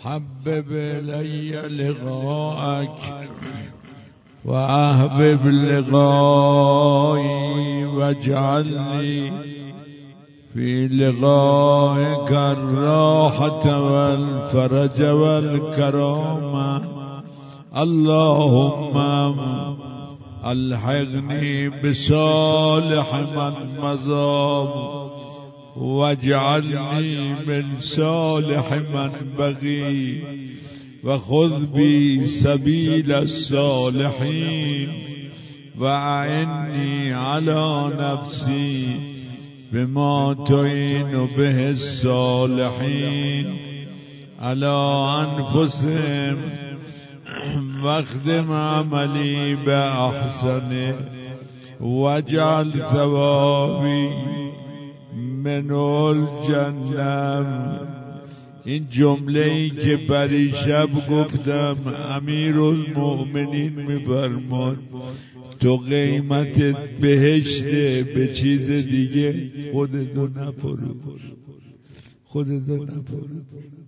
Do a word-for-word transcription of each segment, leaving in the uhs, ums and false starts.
حبب إلي لقاءك وأحبب لقائي واجعلني في لقائك الراحة والفرج والكرامة. اللهم الحقني بصالح من مضى واجعلني من صالح من بقي وخذ بي سبيل الصالحين وأعني على نفسي بما تعين به الصالحين على أنفسهم واخدم عملي بأحسنه واجعل ثوابي من الجنة. این جمله‌ای که پریشب گفتم امیرالمؤمنین می‌فرماد تو قیمتت بهشته، به چیز دیگه خودتو نپرو خودتو نپرو.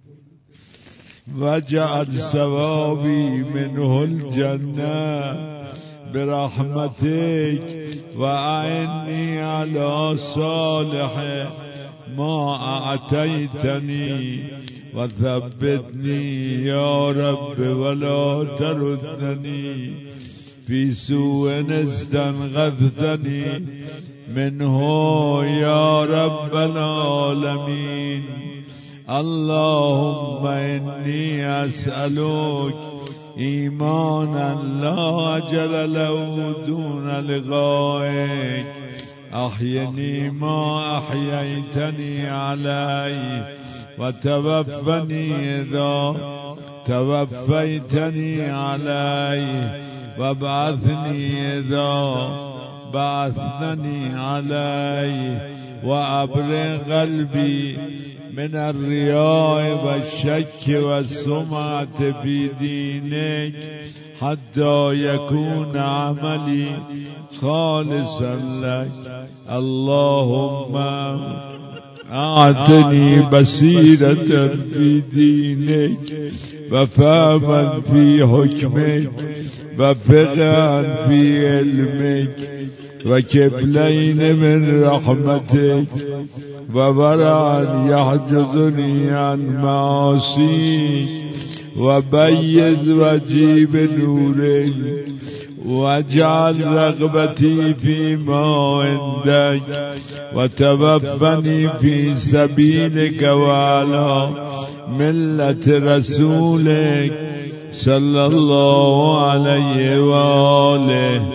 وجعل ثوابی منه الجنه برحمتك وأعني على صالح ما أعطيتني وثبتني يا رب ولا تردني في سوء استنقذتني منه يا رب العالمين. اللهم إني أسألك إيمانا لا أجل له دون لقائك أحيني ما أحييتني عليه وتوفني إذا توفيتني عليه وابعثني إذا بعثتني عليه وأبرئ قلبي من الرياء والشك والسمعة في دينك حتى يكون عملي خالصا لك. اللهم أعطني بصيرة في دينك وفهما في حكمك وفقها في علمك وكفلين من رحمتك وورعا يحجزني عن معاصيك وبيض وجيب نورك واجعل رغبتي فيما عندك وتوفني في سبيلك وعلى ملة رسولك صلى الله عليه وآله.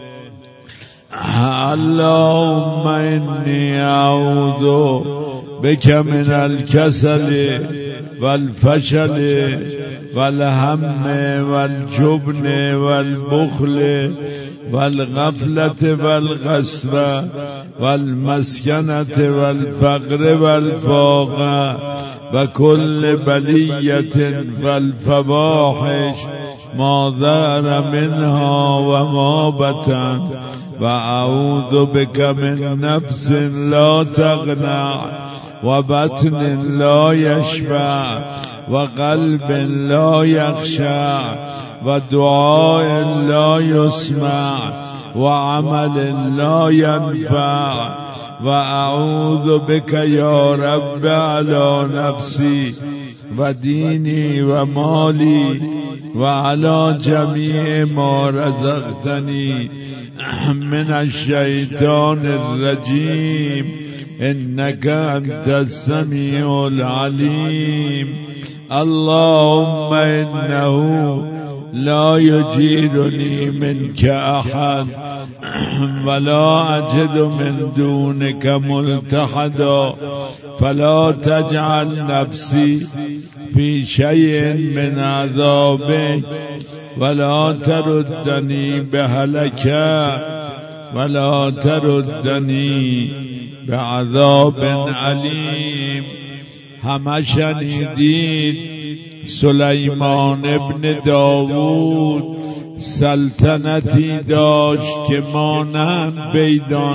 اللهم إني أعوذ بك من الكسل والفشل والهم والجبن والبخل والغفلة والغسوة والمسكنة والفقر والفاقة وكل بلية والفواحش ما ظهر منها وما بطن. وأعوذ بك من نفس لا تغنى وبطن لا يشبع وقلب لا يخشع ودعاء لا يسمع وعمل لا ينفع. وأعوذ بك يا رب على نفسي وديني ومالي وعلى جميع ما رزقتني من الشيطان الرجيم إنك أنت السميع العليم. اللهم إنه لا يجيرني منك أحد ولا أجد من دونك ملتحدا فلا تجعل نفسي في شيء من عذابك ولا تردني بهلكة ولا تردني بعذاب علیم. همه شنیدید سلیمان ابن داوود سلطنتی داشت که مانند پیدا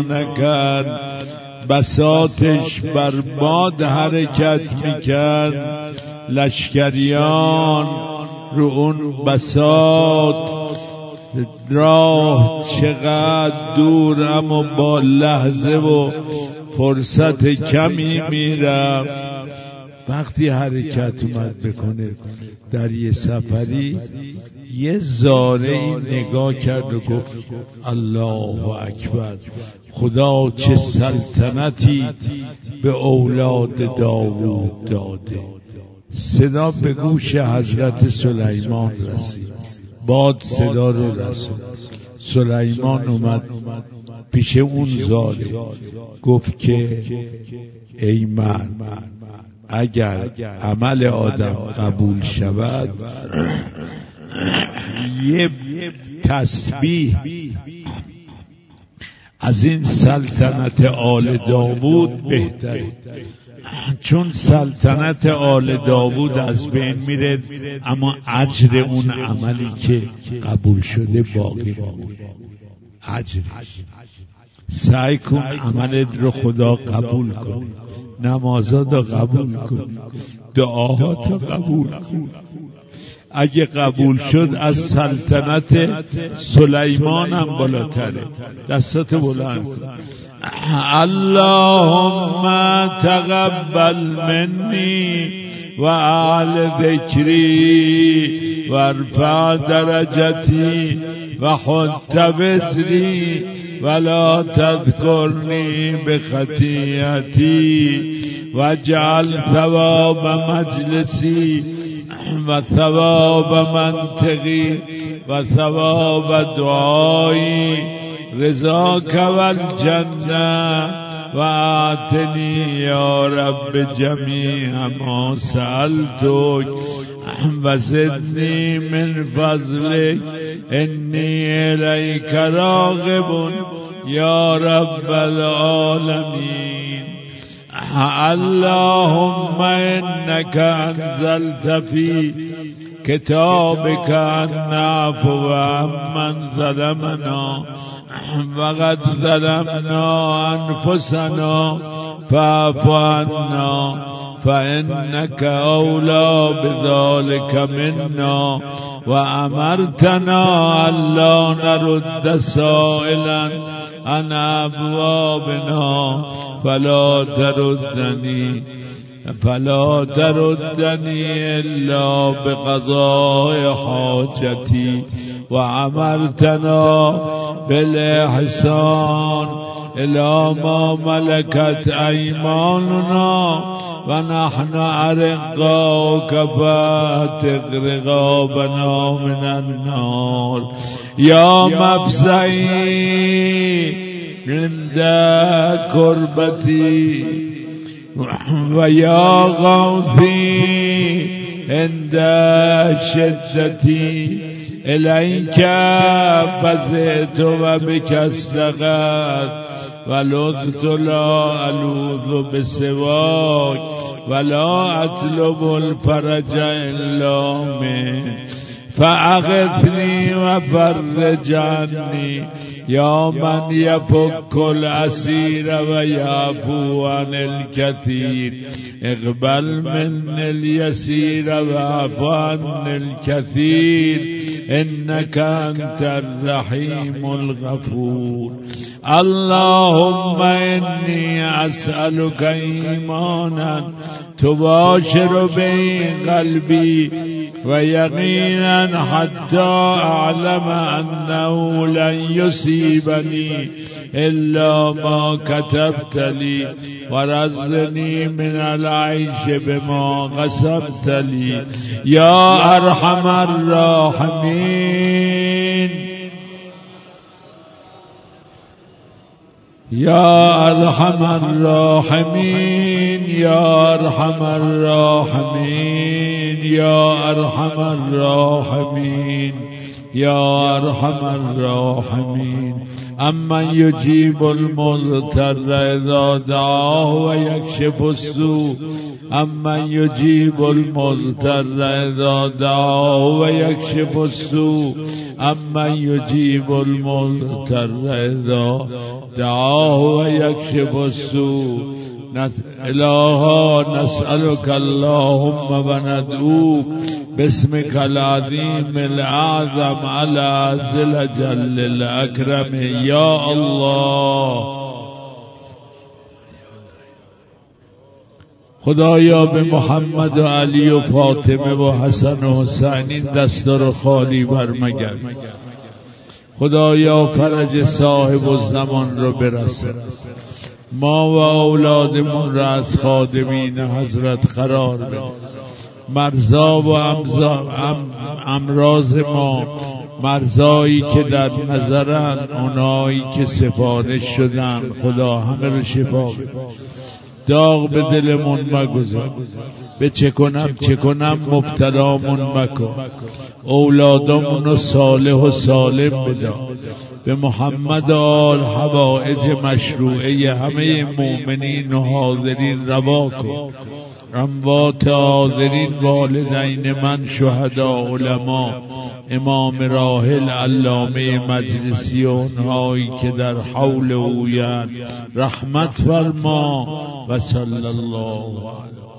نکرد، بساطش بر باد حرکت میکرد، لشکریان رو اون بساط، راه چقدر دور اما با لحظه و فرصت کمی میرم. وقتی حرکت اومد بکنه در یه سفری، یه ذره این نگاه کرد و گفت الله اکبر، خدا چه سلطنتی به اولاد داوود داده. صدا به گوش حضرت سلیمان رسید، باد صدا رو رسید. سلیمان اومد پیش اون ظالم، گفت که ای مرد، اگر عمل آدم قبول شود یه تسبیح از این سلطنت آل داوود بهتره، چون سلطنت آل داوود از بین میره اما اجر اون عملی که قبول شده باقی میمونه. اجرش سعی کن عملت رو خدا قبول کن، نمازات رو قبول کن، دعاهات رو قبول کن. اگه قبول شد از سلطنت سلیمان هم بالاتره. دستات بلند اللهم تقبل منی و اعل ذکری و ارفع درجتی و حط وزری ولا تذکرنی بخطیئتی واجعل ثواب مجلسی و ثواب منطقی و ثواب دعایی رضاک والجنه و آتنی یا رب جمیع ما سألتک و زدنی من فضلک انی الیک راغب یا رب العالمین. اللهم انك انزلت في كتابك ان نعفو عمن ظلمنا وقد ظلمنا انفسنا فاعف عنا فانك اولى بذلك منا وامرتنا الا نرد سائلا عن ابوابنا فلا تردني فلا تردني الا بقضاء حاجتي وامرتنا بالاحسان الى ما ملكت ايماننا ونحن ارقاؤك فاتق رقابنا من النار يا مفزعي عند كربتي ويا غوثي عند شدتي إليك فزعت وبك استغاث ولذت لا ألوذ بسواك ولا أطلب الفرج إلا منك فأغثني وفرج عني يا من يفك الأسير ويعفو عن الكثير اقبل من اليسير واعف عن الكثير إنك أنت الرحيم الغفور. اللهم إني أسألك إيمانا تباشر به قلبي ويقينا حتى أعلم أنه لن يصيبني إلا ما كتبت لي ورزقني من العيش بما قسمت لي يا أرحم الراحمين يا أرحم الراحمين يا أرحم الراحمين يا أرحم الراحمين يا أرحم الراحمين. أمن يجيب المضطر إذا دعاه ويكشف السوء أمن يجيب المضطر إذا دعاه ويكشف السوء أمن يجيب المضطر إذا دعاه ويكشف السوء الها نسألك اللهم و ندعوك باسمك العظیم الاعظم على ذل جل الاکرم یا الله. خدایا به محمد و علی و فاطمه و حسن و حسین این دستار خالی برمگرد. خدایا فرج صاحب الزمان رو برسه. ما و اولادمون را از خادمین حضرت قرار بده. مرزا و امراض ما، مرزایی که در نظرن، اونایی که سفارش شدن، خدا همه رو شفا بده. داغ به دلمون مگذار، به چه کنم چه کنم مبتلامون مکن. اولادمون رو صالح و سالم بده. به محمد آل حوائج مشروعه همه مؤمنین و حاضرین روا کن. اموات حاضرین، والدین من، شهدا، علما، امام راحل علامه مجلسی و اونهایی که در حول اویند رحمت فرما و صلی الله علیه